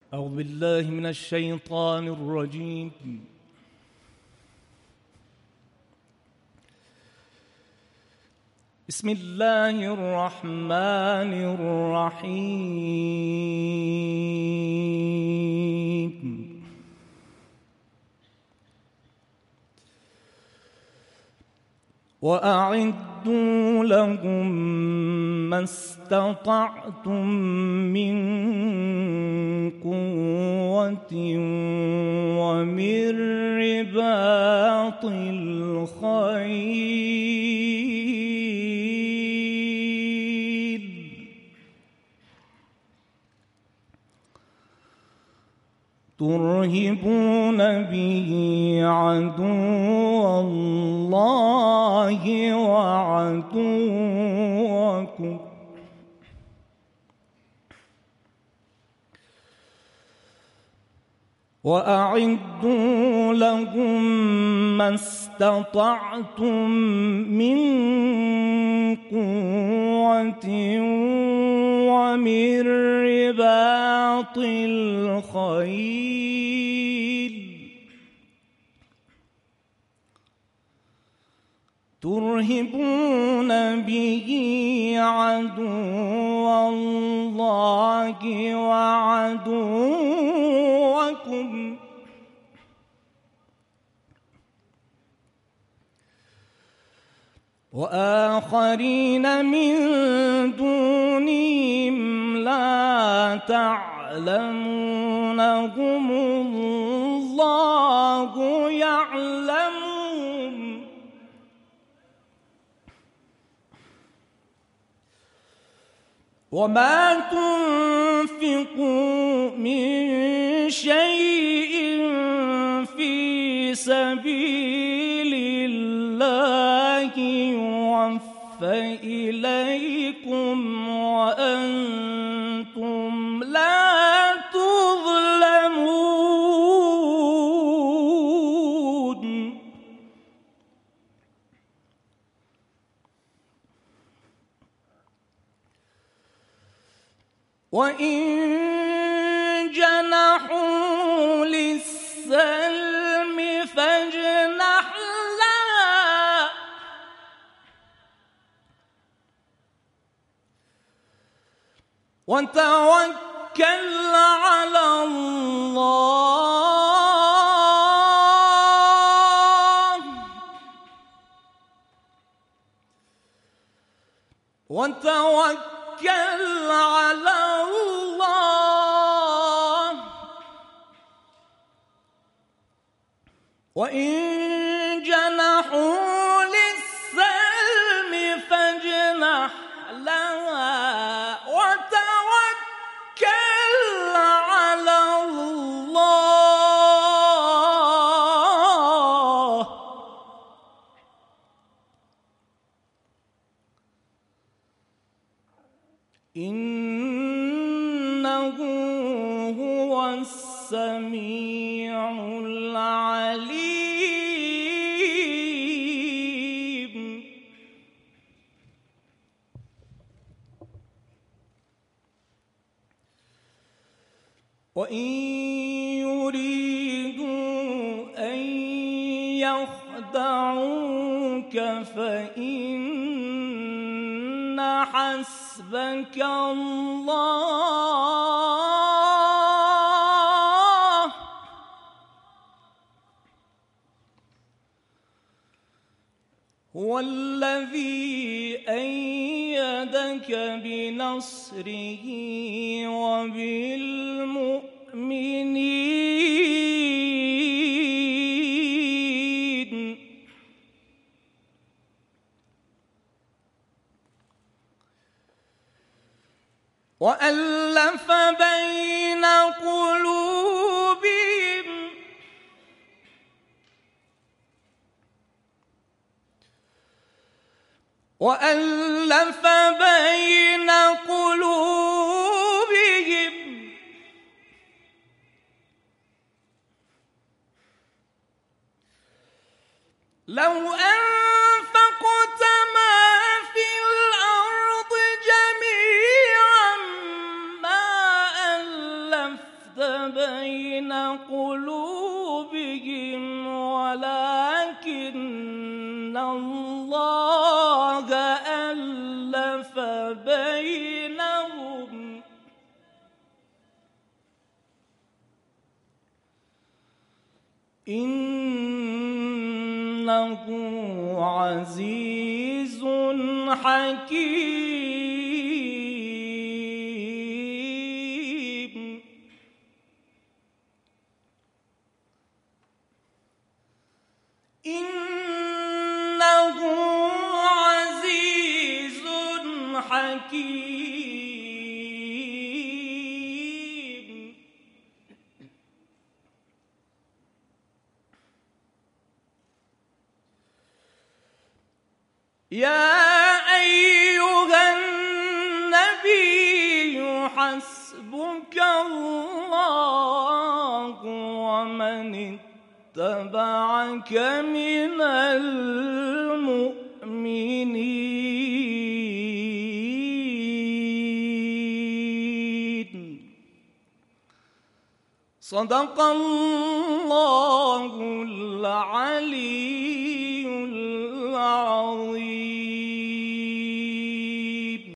أعوذ بالله من الشيطان الرجيم. بسم الله الرحمن الرحيم. وأعدوا لهم ما استطعتم من قوة ومن رباط الخيل ترهبون به عدو الله وعدوكم وأعدوا لهم ما استطعتم من قوة ومن رباط الخيل ترهبون به عدو الله وعدوكم وآخرين من دونهم لا تعلمونهم الله يعلمهم وما تنفقوا من شيء في سبيل الله يوفى إليكم وأنتم لا تظلمون وإن جنحوا للسلم فاجنح لها وتوكل على الله وتوكل على الله وإن جنحوا للسلم فاجنح لها وتوكل على الله إنه هو السميع العليم. وإن يريدوا أن يخدعوك فإن حسبك الله هو الذي أيدك بنصره وبالمؤمنين وألف بين قلوبهم وألف بين قلوبهم لو أنفقت ما في الأرض جميعا ما ألفت بين قلوبهم ولكن الله ألف بينهم إنه عزيز حكيم. إنه عزيز حكيم. يا أيها النبي حسبك الله ومن اتبعك من المؤمنين. صدق الله العلي